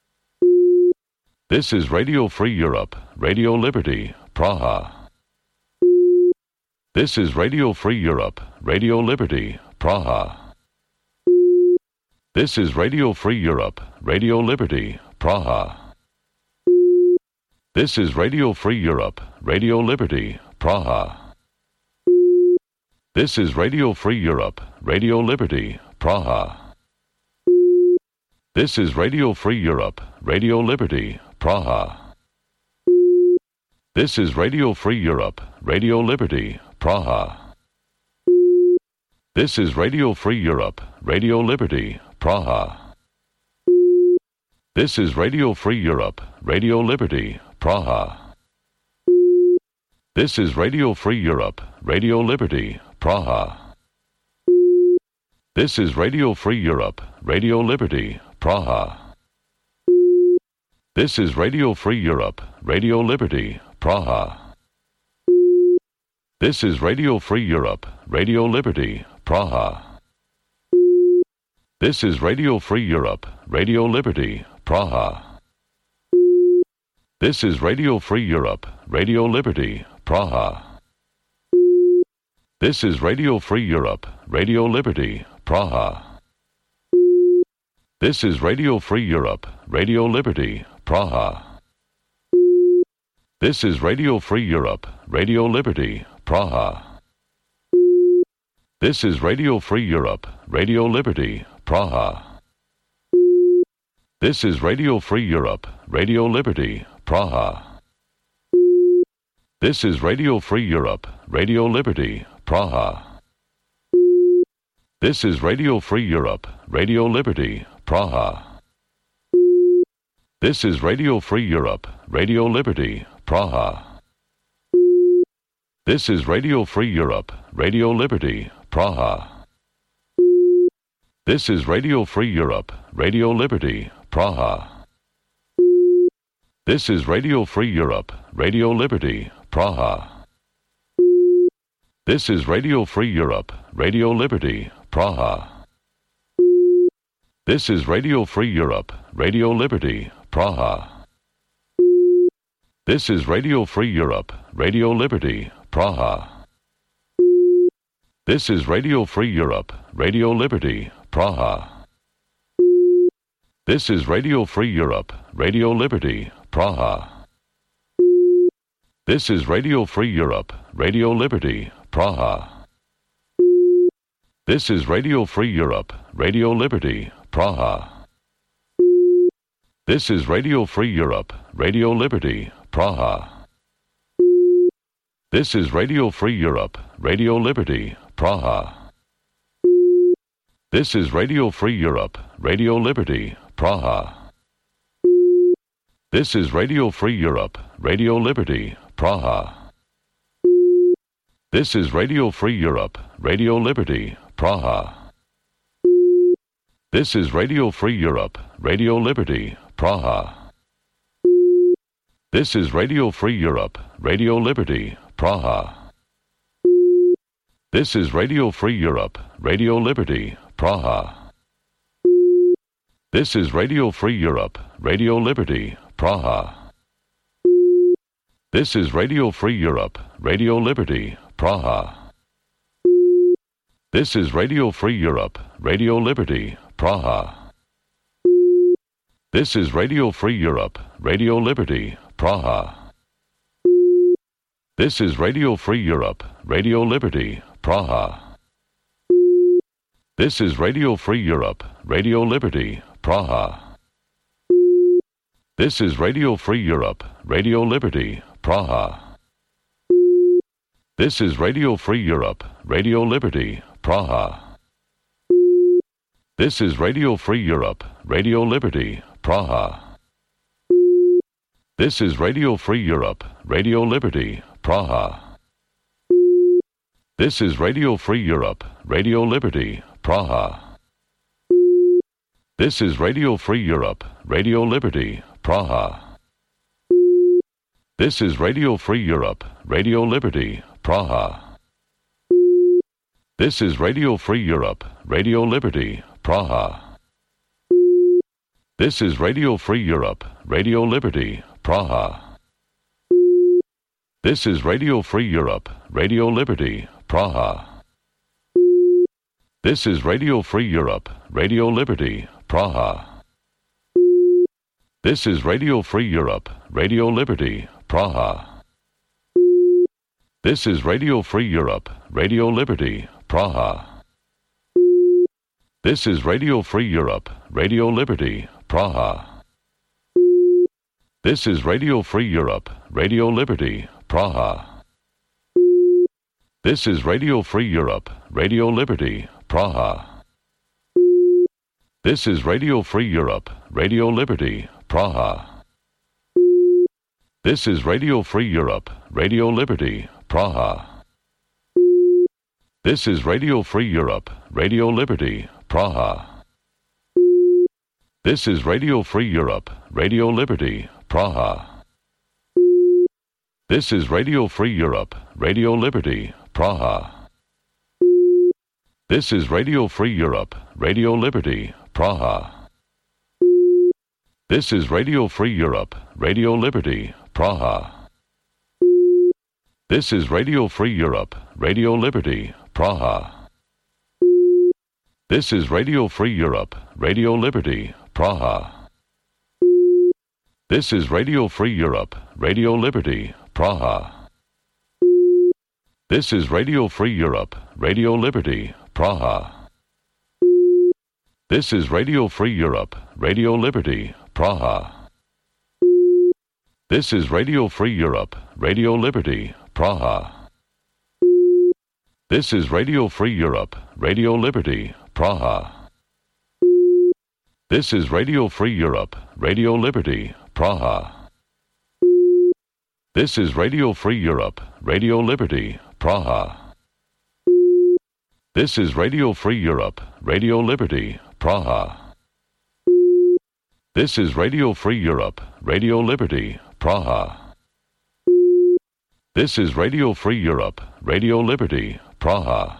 This is Radio Free Europe, Radio Liberty, Praha. This is Radio Free Europe, Radio Liberty, Praha. This is Radio Free Europe, Radio Liberty, Praha. This is Radio Free Europe, Radio Liberty, Praha. This is Radio Free Europe, Radio Liberty, Praha. This is Radio Free Europe, Radio Liberty, Praha. This is Radio Free Europe, Radio Liberty, Praha. This is Radio Free Europe, Radio Liberty, Praha. This is Radio Free Europe, Radio Liberty, Praha. This is Radio Free Europe, Radio Liberty, Praha. This is Radio Free Europe, Radio Liberty, Praha. This is Radio Free Europe, Radio Liberty, Praha. This is Radio Free Europe, Radio Liberty, Praha. This is Radio Free Europe, Radio Liberty, Praha. This is Radio Free Europe, Radio Liberty, Praha. This is Radio Free Europe, Radio Liberty, Praha. This is Radio Free Europe, Radio Liberty, Praha. This is Radio Free Europe, Radio Liberty, Praha. This is Radio Free Europe, Radio Liberty, Praha. This is Radio Free Europe, Radio Liberty, Praha. This is Radio Free Europe, Radio Liberty, Praha. This is Radio Free Europe, Radio Liberty, Praha. This is Radio Free Europe, Radio Liberty, Praha. This is Radio Free Europe, Radio Liberty, Praha. This is Radio Free Europe, Radio Liberty, Praha. This is Radio Free Europe, Radio Liberty, Praha. This is Radio Free Europe, Radio Liberty, Praha. This is Radio Free Europe, Radio Liberty, Praha. This is Radio Free Europe, Radio Liberty, Praha. This is Radio Free Europe, Radio Liberty, Praha. This is Radio Free Europe, Radio Liberty, Praha. This is Radio Free Europe, Radio Liberty, Praha. This is Radio Free Europe, Radio Liberty, Praha. This is Radio Free Europe, Radio Liberty, Praha. This is Radio Free Europe, Radio Liberty, Praha. This is Radio Free Europe, Radio Liberty, Praha. This is Radio Free Europe, Radio Liberty, Praha. This is Radio Free Europe, Radio Liberty, Praha. This is Radio Free Europe, Radio Liberty, Praha. This is Radio Free Europe, Radio Liberty, Praha. This is Radio Free Europe, Radio Liberty, Praha. This is Radio Free Europe, Radio Liberty, Praha. This is Radio Free Europe, Radio Liberty, Praha. This is Radio Free Europe, Radio Liberty, Praha. This is Radio Free Europe, Radio Liberty, Praha. This is Radio Free Europe, Radio Liberty, Praha. This is Radio Free Europe, Radio Liberty, Praha. This is Radio Free Europe, Radio Liberty, Praha. This is Radio Free Europe, Radio Liberty, Praha. This is Radio Free Europe, Radio Liberty, Praha. This is Radio Free Europe, Radio Liberty, Praha. This is Radio Free Europe, Radio Liberty, Praha. This is Radio Free Europe, Radio Liberty, Praha. This is Radio Free Europe, Radio Liberty, Praha. This is Radio Free Europe, Radio Liberty, Praha. This is Radio Free Europe, Radio Liberty, Praha. This is Radio Free Europe, Radio Liberty, Praha. This is Radio Free Europe, Radio Liberty, Praha. This is Radio Free Europe, Radio Liberty, Praha. This is Radio Free Europe, Radio Liberty, Praha. This is Radio Free Europe, Radio Liberty, Praha. This is Radio Free Europe, Radio Liberty, Praha. This is Radio Free Europe, Radio Liberty, Praha. This is Radio Free Europe, Radio Liberty, Praha. This is Radio Free Europe, Radio Liberty, Praha. This is Radio Free Europe, Radio Liberty, Praha. This is Radio Free Europe, Radio Liberty, Praha. This is Radio Free Europe, Radio Liberty, Praha. This is Radio Free Europe, Radio Liberty, Praha. This is Radio Free Europe, Radio Liberty, Praha. This is Radio Free Europe, Radio Liberty, Praha. This is Radio Free Europe, Radio Liberty, Praha. This is Radio Free Europe, Radio Liberty, Praha. This is Radio Free Europe, Radio Liberty, Praha. This is Radio Free Europe, Radio Liberty, Praha. This is Radio Free Europe, Radio Liberty, Praha. This is Radio Free Europe, Radio Liberty, Praha. This is Radio Free Europe, Radio Liberty, Praha. This is Radio Free Europe, Radio Liberty, Praha. This is Radio Free Europe, Radio Liberty, Praha. This is Radio Free Europe, Radio Liberty, Praha. This is Radio Free Europe, Radio Liberty, Praha.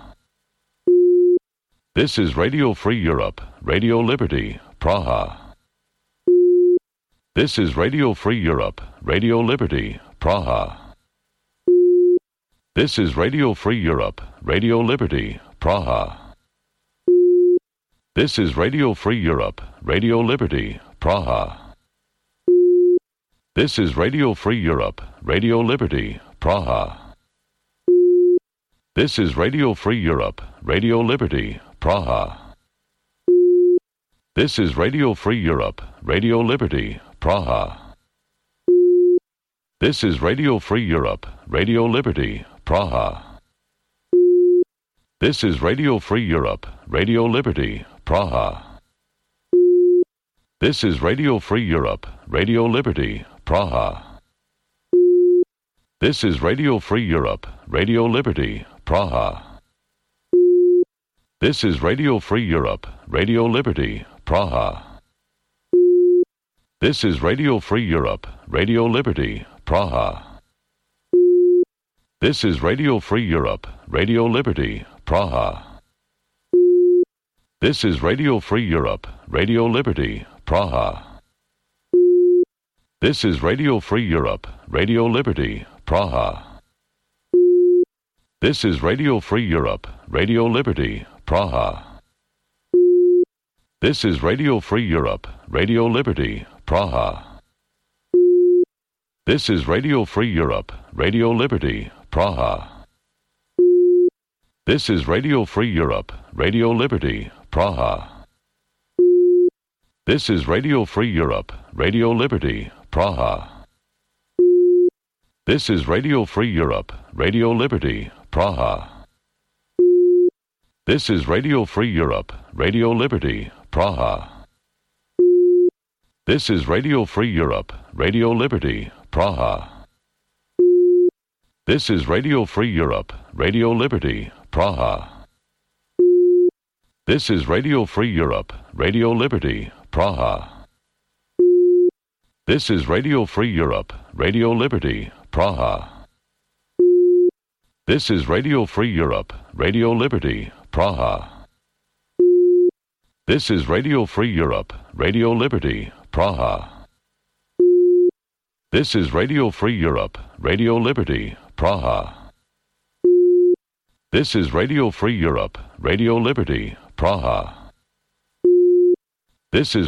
This is Radio Free Europe, Radio Liberty, Praha. This is Radio Free Europe, Radio Liberty, Praha. This is Radio Free Europe, Radio Liberty, Praha. This is Radio Free Europe, Radio Liberty, Praha. This is Radio Free Europe, Radio Liberty, Praha. This is Radio Free Europe, Radio Liberty, Praha. This is Radio Free Europe, Radio Liberty, Praha. This is Radio Free Europe, Radio Liberty, Praha. This is Radio Free Europe, Radio Liberty, Praha. This is Radio Free Europe, Radio Liberty, Praha. This is Radio Free Europe, Radio Liberty, Praha. This is Radio Free Europe, Radio Liberty, Praha. This is Radio Free Europe, Radio Liberty, Praha. This is Radio Free Europe, Radio Liberty, Praha. This is Radio Free Europe, Radio Liberty, Praha. This is Radio Free Europe, Radio Liberty, Praha. This is Radio Free Europe, Radio Liberty, Praha. This is Radio Free Europe, Radio Liberty, Praha. This is Radio Free Europe, Radio Liberty, Praha. This is Radio Free Europe, Radio Liberty, Praha. This is Radio Free Europe, Radio Liberty, Praha. This is Radio Free Europe, Radio Liberty, Praha. This is Radio Free Europe, Radio Liberty, Praha. This is Radio Free Europe, Radio Liberty, Praha. This is Radio Free Europe, Radio Liberty, Praha. This is Radio Free Europe, Radio Liberty, Praha. This is Radio Free Europe, Radio Liberty, Praha. This is Radio Free Europe, Radio Liberty, Praha. This is Radio Free Europe, Radio Liberty, Praha. This is Radio Free Europe, Radio Liberty, Praha. This is Radio Free Europe, Radio Liberty, Praha. This is